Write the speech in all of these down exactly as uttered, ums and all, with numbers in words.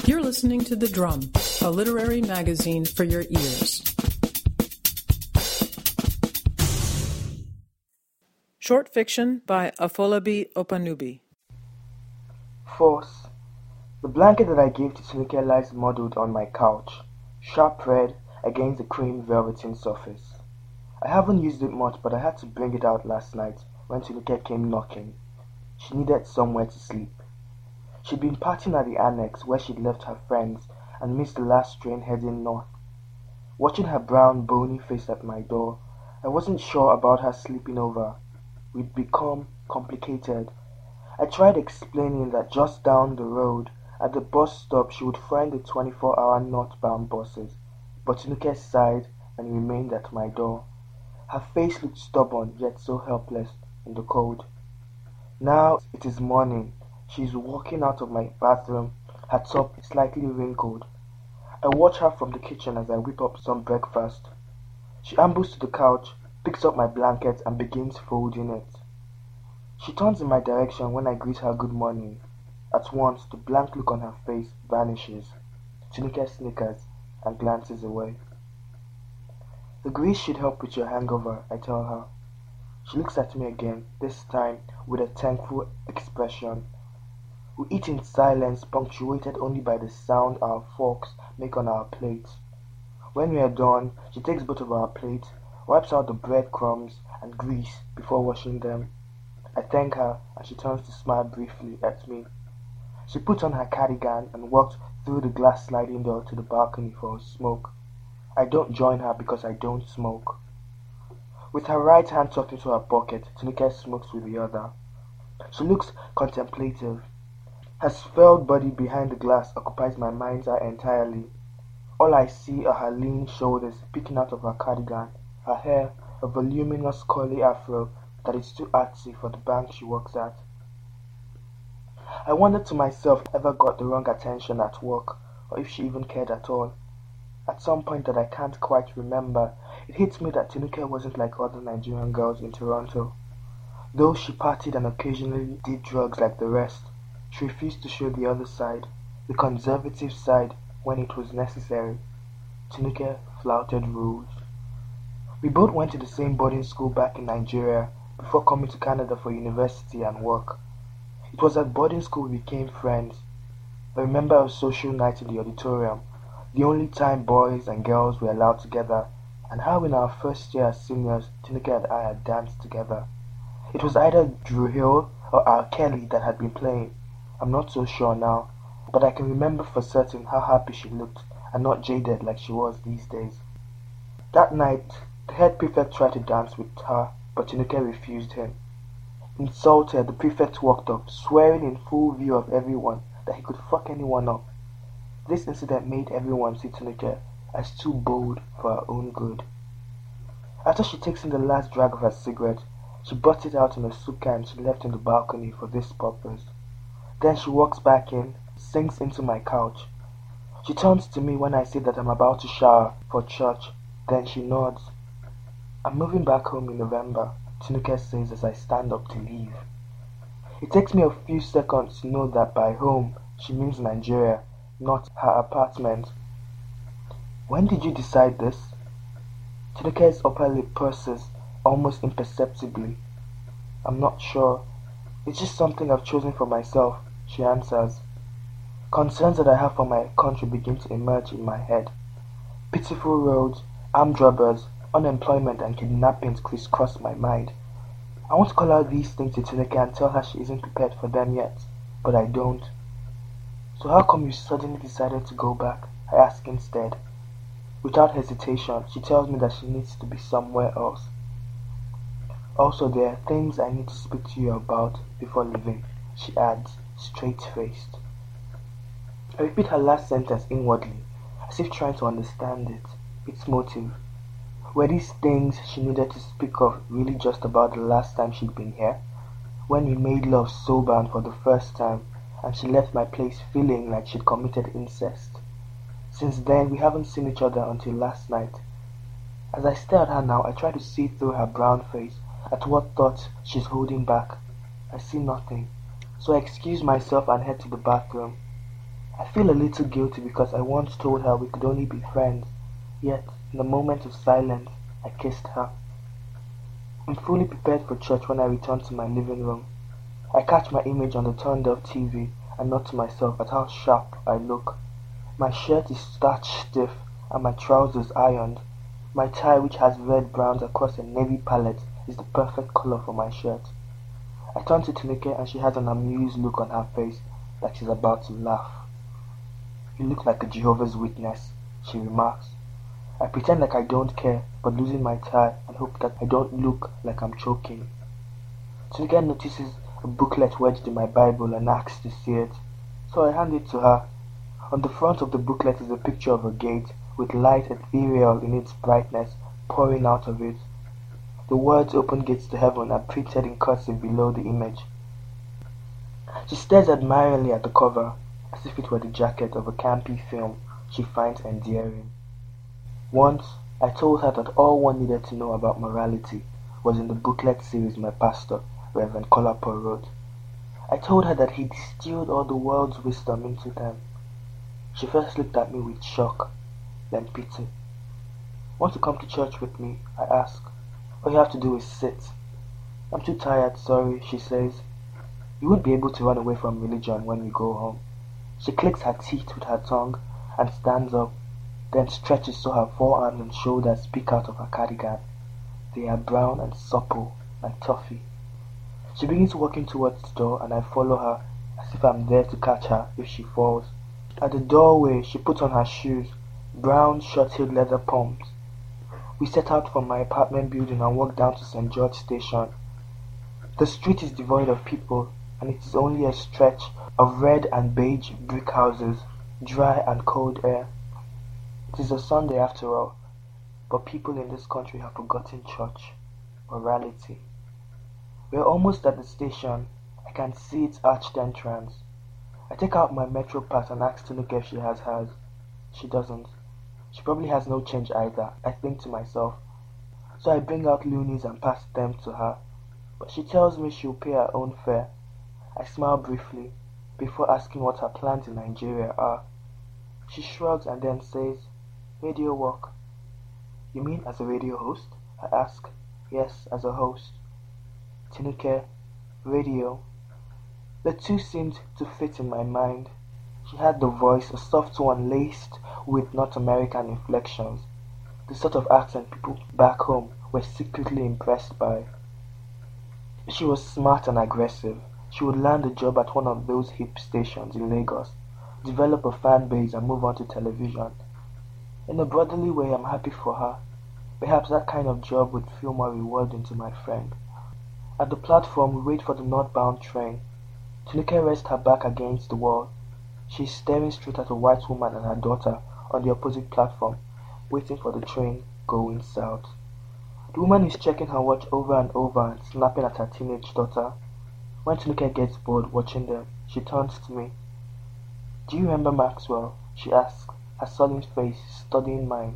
You're listening to The Drum, a literary magazine for your ears. Short fiction by Afolabi Opanubi. Force. The blanket that I gave to Tinuke lies muddled on my couch, sharp red against the cream velveteen surface. I haven't used it much, but I had to bring it out last night when Tinuke came knocking. She needed somewhere to sleep. She'd been partying at the annex where she'd left her friends and missed the last train heading north. Watching her brown, bony face at my door, I wasn't sure about her sleeping over. We'd become complicated. I tried explaining that just down the road, at the bus stop, she would find the twenty-four hour northbound buses, but Tinuke sighed and remained at my door. Her face looked stubborn, yet so helpless in the cold. Now it is morning. She is walking out of my bathroom, her top slightly wrinkled. I watch her from the kitchen as I whip up some breakfast. She ambles to the couch, picks up my blanket and begins folding it. She turns in my direction when I greet her good morning. At once, the blank look on her face vanishes. Tinuke snickers and glances away. The grease should help with your hangover, I tell her. She looks at me again, this time with a thankful expression. We eat in silence, punctuated only by the sound our forks make on our plates. When we are done, she takes both of our plates, wipes out the breadcrumbs and grease before washing them. I thank her and she turns to smile briefly at me. She puts on her cardigan and walks through the glass sliding door to the balcony for a smoke. I don't join her because I don't smoke. With her right hand tucked into her pocket, Tinuke smokes with the other. She looks contemplative. Her svelte body behind the glass occupies my mind's eye entirely. All I see are her lean shoulders peeking out of her cardigan, her hair a voluminous curly afro that is too artsy for the bank she works at. I wondered to myself if I ever got the wrong attention at work, or if she even cared at all. At some point that I can't quite remember, it hits me that Tinuke wasn't like other Nigerian girls in Toronto. Though she partied and occasionally did drugs like the rest, she refused to show the other side, the conservative side, when it was necessary. Tinuke flouted rules. We both went to the same boarding school back in Nigeria before coming to Canada for university and work. It was at boarding school we became friends. I remember a social night in the auditorium, the only time boys and girls were allowed together, and how in our first year as seniors, Tinuke and I had danced together. It was either Drew Hill or R. Kelly that had been playing. I'm not so sure now, but I can remember for certain how happy she looked and not jaded like she was these days. That night, the head prefect tried to dance with her, but Tinuke refused him. Insulted, the prefect walked up, swearing in full view of everyone that he could fuck anyone up. This incident made everyone see Tinuke as too bold for her own good. After she takes in the last drag of her cigarette, she butts it out in a soup can she left in the balcony for this purpose. Then she walks back in, sinks into my couch. She turns to me when I say that I'm about to shower for church. Then she nods. I'm moving back home in November, Tinuke says as I stand up to leave. It takes me a few seconds to know that by home she means Nigeria, not her apartment. When did you decide this? Tinuke's upper lip purses almost imperceptibly. I'm not sure. It's just something I've chosen for myself, she answers. Concerns that I have for my country begin to emerge in my head. Pitiful roads, armed robbers, unemployment and kidnappings crisscross my mind. I want to call out these things to Tinuke and tell her she isn't prepared for them yet, but I don't. So how come you suddenly decided to go back? I ask instead. Without hesitation, she tells me that she needs to be somewhere else. Also, there are things I need to speak to you about before leaving, she adds, straight-faced. I repeat her last sentence inwardly, as if trying to understand it, its motive. Were these things she needed to speak of really just about the last time she'd been here? When we made love sober and for the first time, and she left my place feeling like she'd committed incest. Since then, we haven't seen each other until last night. As I stare at her now, I try to see through her brown face at what thoughts she's holding back. I see nothing, so I excuse myself and head to the bathroom. I feel a little guilty because I once told her we could only be friends, yet, in a moment of silence, I kissed her. I'm fully prepared for church when I return to my living room. I catch my image on the turned off T V and nod to myself at how sharp I look. My shirt is starched stiff and my trousers ironed. My tie, which has red browns across a navy palette, is the perfect color for my shirt. I turn to Tinuke and she has an amused look on her face, like she's about to laugh. "You look like a Jehovah's Witness," she remarks. I pretend like I don't care, but losing my tie and hope that I don't look like I'm choking. Tinuke notices a booklet wedged in my Bible and asks to see it, so I hand it to her. On the front of the booklet is a picture of a gate, with light ethereal in its brightness pouring out of it. The words "Open Gates to Heaven" are printed in cursive below the image. She stares admiringly at the cover, as if it were the jacket of a campy film she finds endearing. Once, I told her that all one needed to know about morality was in the booklet series my pastor, Reverend Kolapo, wrote. I told her that he distilled all the world's wisdom into them. She first looked at me with shock, then pity. "Want to come to church with me?" I ask. "All you have to do is sit." "I'm too tired, sorry," she says. "You won't be able to run away from religion when we go home." She clicks her teeth with her tongue and stands up, then stretches so her forearms and shoulders peek out of her cardigan. They are brown and supple, like toffee. She begins walking towards the door and I follow her, as if I'm there to catch her if she falls. At the doorway, she puts on her shoes, brown short-heeled leather pumps. We set out from my apartment building and walk down to Saint George Station. The street is devoid of people, and it is only a stretch of red and beige brick houses, dry and cold air. It is a Sunday after all, but people in this country have forgotten church, morality. We are almost at the station. I can see its arched entrance. I take out my Metro pass and ask Tinuke if she has hers. She doesn't. She probably has no change either, I think to myself. So I bring out loonies and pass them to her, but she tells me she'll pay her own fare. I smile briefly, before asking what her plans in Nigeria are. She shrugs and then says, "Radio work." "You mean as a radio host?" I ask. "Yes, as a host." Tinuke, radio. The two seemed to fit in my mind. She had the voice, a soft one laced with North American inflections, the sort of accent people back home were secretly impressed by. She was smart and aggressive. She would land a job at one of those hip stations in Lagos, develop a fan base and move on to television. In a brotherly way, I'm happy for her. Perhaps that kind of job would feel more rewarding to my friend. At the platform, we wait for the northbound train. Tinuke rests her back against the wall. She is staring straight at a white woman and her daughter on the opposite platform, waiting for the train going south. The woman is checking her watch over and over and snapping at her teenage daughter. When Tinuke gets bored watching them, she turns to me. "Do you remember Maxwell?" she asks, her sullen face studying mine.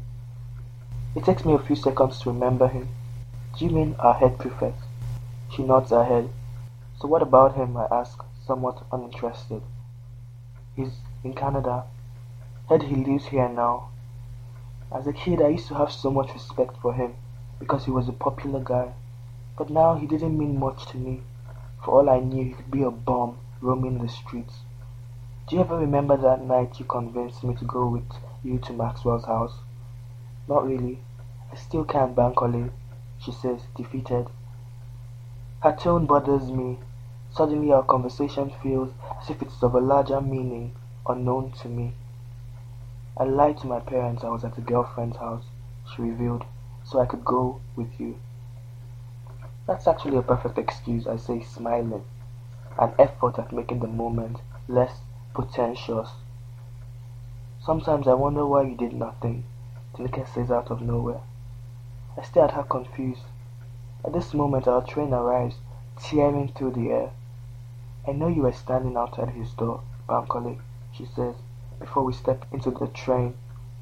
It takes me a few seconds to remember him. "Do you mean our head prefect?" She nods her head. "So what about him?" I ask, somewhat uninterested. "He's in Canada. Heard he lives here now. As a kid, I used to have so much respect for him because he was a popular guy. But now he didn't mean much to me. For all I knew, he could be a bum roaming the streets. Do you ever remember that night you convinced me to go with you to Maxwell's house?" "Not really. I still can't bank on it," she says, defeated. Her tone bothers me. Suddenly our conversation feels as if it's of a larger meaning, unknown to me. "I lied to my parents I was at a girlfriend's house," she revealed, "so I could go with you." "That's actually a perfect excuse," I say, smiling, an effort at making the moment less pretentious. "Sometimes I wonder why you did nothing," Tinuke says out of nowhere. I stare at her confused. At this moment our train arrives, tearing through the air. "I know you were standing outside his door, Bankole," she says, before we step into the train.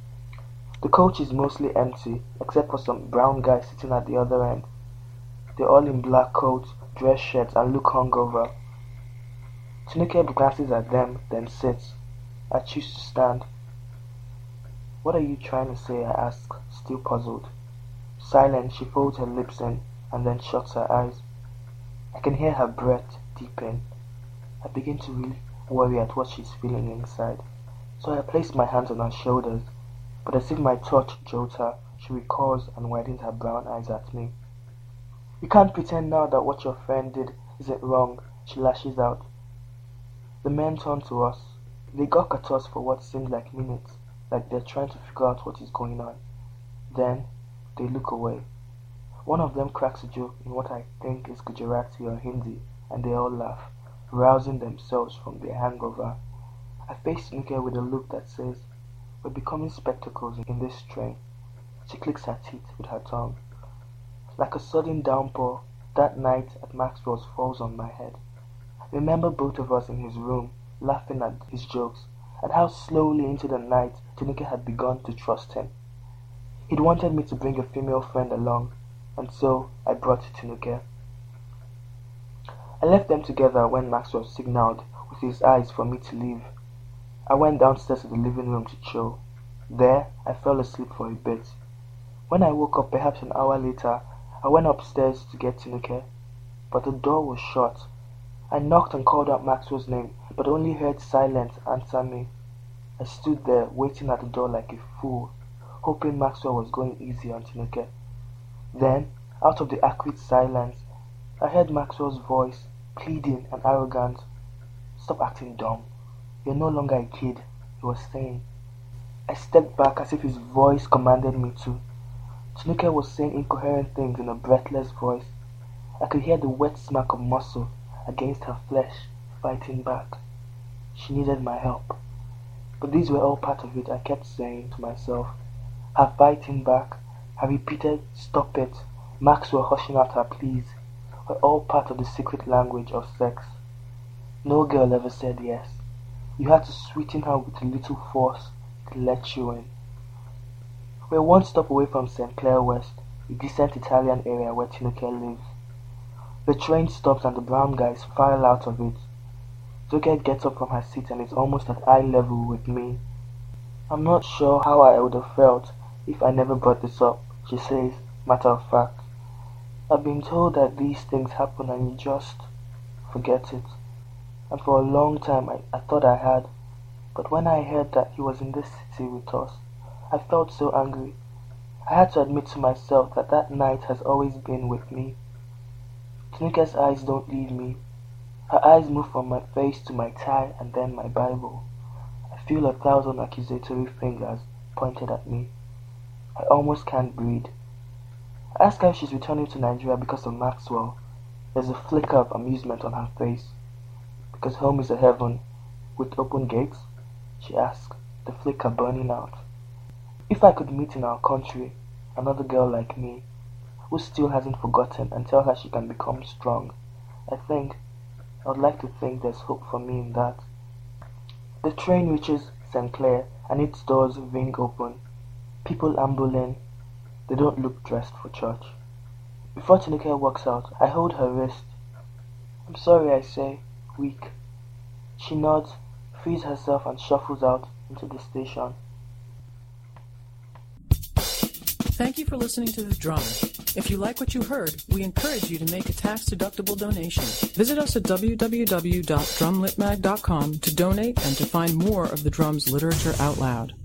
The coach is mostly empty, except for some brown guys sitting at the other end. They're all in black coats, dress shirts, and look hungover. Tinuke glances at them, then sits. I choose to stand. What are you trying to say? I ask, still puzzled. Silent, she folds her lips in and then shuts her eyes. I can hear her breath deepen. I begin to really worry at what she's feeling inside. So I place my hands on her shoulders, but as if my touch jolts her, she recalls and widens her brown eyes at me. You can't pretend now that what your friend did isn't wrong, she lashes out. The men turn to us. They gawk at us for what seemed like minutes, like they're trying to figure out what is going on. Then, they look away. One of them cracks a joke in what I think is Gujarati or Hindi, and they all laugh, rousing themselves from their hangover. I face Tinuke with a look that says, we're becoming spectacles in this train. She clicks her teeth with her tongue. Like a sudden downpour, that night at Maxwell's falls on my head. I remember both of us in his room, laughing at his jokes, and how slowly into the night Tinuke had begun to trust him. He'd wanted me to bring a female friend along, and so I brought Tinuke. I left them together when Maxwell signaled with his eyes for me to leave. I went downstairs to the living room to chill. There, I fell asleep for a bit. When I woke up perhaps an hour later, I went upstairs to get Tinuke, but the door was shut. I knocked and called out Maxwell's name, but only heard silence answer me. I stood there, waiting at the door like a fool, hoping Maxwell was going easy on Tinuke. Then, out of the acrid silence, I heard Maxwell's voice, pleading and arrogant. Stop acting dumb. You're no longer a kid, he was saying. I stepped back as if his voice commanded me to. Tinuke was saying incoherent things in a breathless voice. I could hear the wet smack of muscle against her flesh fighting back. She needed my help. But these were all part of it, I kept saying to myself. Her fighting back, her repeated stop it, Maxwell hushing out her pleas, were all part of the secret language of sex. No girl ever said yes. You had to sweeten her with a little force to let you in. We're one stop away from Saint Clair West, a decent Italian area where Tinuke lives. The train stops and the brown guys file out of it. Tinuke gets up from her seat and is almost at eye level with me. I'm not sure how I would have felt if I never brought this up, she says, matter of fact. I've been told that these things happen and you just forget it. And for a long time I, I thought I had. But when I heard that he was in this city with us, I felt so angry. I had to admit to myself that that night has always been with me. Tinuke's eyes don't leave me. Her eyes move from my face to my tie and then my Bible. I feel a thousand accusatory fingers pointed at me. I almost can't breathe. I ask her if she's returning to Nigeria because of Maxwell. There's a flicker of amusement on her face. Because home is a heaven with open gates? She asks, the flicker burning out. If I could meet in our country another girl like me, who still hasn't forgotten, and tell her she can become strong, I think, I would like to think there's hope for me in that. The train reaches Saint Clair and its doors ring open. People amble in. They don't look dressed for church. Before Tinuke walks out, I hold her wrist. I'm sorry, I say, weak. She nods, frees herself and shuffles out into the station. Thank you for listening to The Drum. If you like what you heard, we encourage you to make a tax-deductible donation. Visit us at w w w dot drum lit mag dot com to donate and to find more of The Drum's literature out loud.